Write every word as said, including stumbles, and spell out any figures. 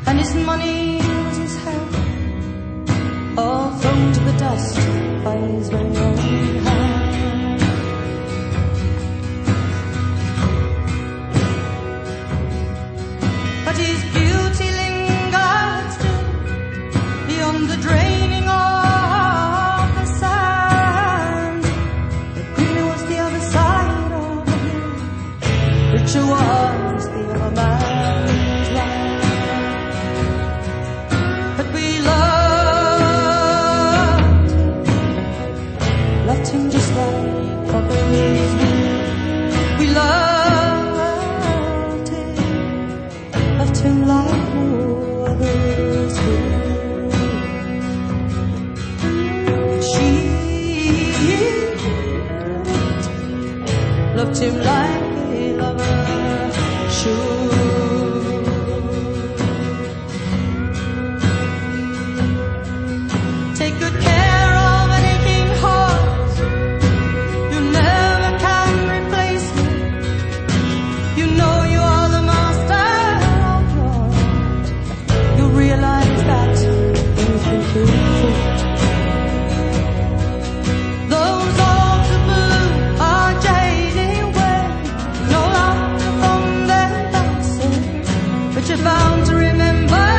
and his money was his health, all thrown to the dust by his very own hand. But his beauty lingered still beyond the draining of the sand. The greener was the other side of the hill, richer was the other man's land. But we loved him, loved him just like others will. We loved him, loved him like no others will. She loved him like a lover should. Take good care of an aching heart. You never can replace me. You know you are the master of your heart. You realize that when you think you could. Those arms of blue are jading when no longer from their dances, but you're bound to remember